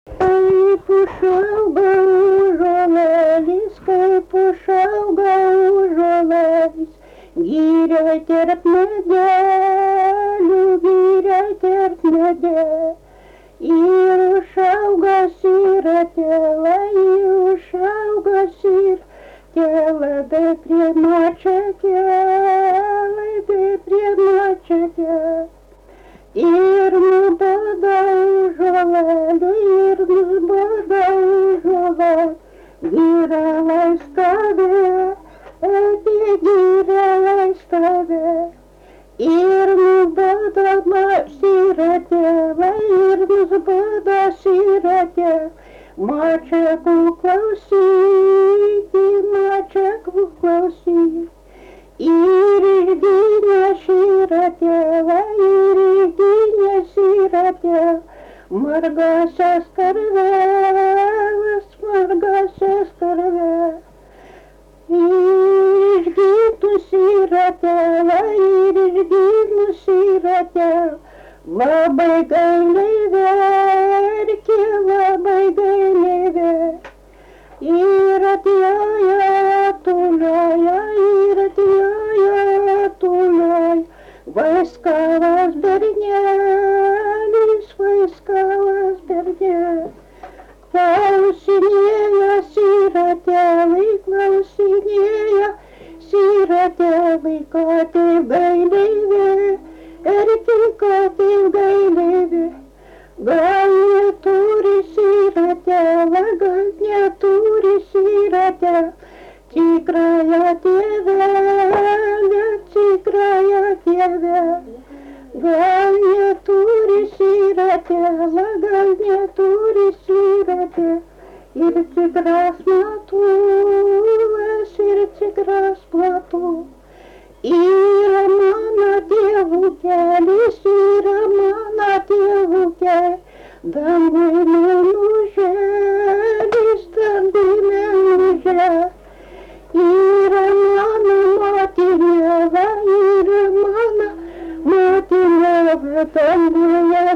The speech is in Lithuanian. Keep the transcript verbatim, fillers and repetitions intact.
Kaip užauga ąžuolelis, kaip užauga ąžuolelis, girioj tarp medelių, girioj tarp medelių. Ir užauga sirotėla, ir užauga sirotėla, bet prie mačakėlai, bet prie mačakėlai. Ir nubada ąžuoleliu, ir nubada ąžuoleliu, gira laistovė, apie gira laistovė. Ir nubada sirotėla, ir nubada sirotėla, mačakų klausyti, mačakų klausyti. Ir išgynė sirotėla, ir išgynė sirotėla, margasias karveles, margasias karveles. Ir išgynė sirotėla, ir išgynė sirotėla, labai gailiai verkė, labai gailiai verkė. Ir atjoja, tulioja, ir atjoja, tulioja, vaiskalas bernelis, vaiskalas bernelis. Klausinėja sirotėlai, klausinėja sirotėlai, ko taip gailiai verki, ko taip gailiai verki. Gal neturi sirotėla, gal neturi sirotėla, tikrąją tėvelę, tikrąją tėvelę. Gal neturi sirotėla, gal neturi sirotėla, ir tikras matulas, ir tikras platulas. Yra mano tėvukelis, yra mano tėvukelis, dangui mėnužėlis, dangui mėnužėlis. Yra mano motinėva, yra mano motinėva, danguje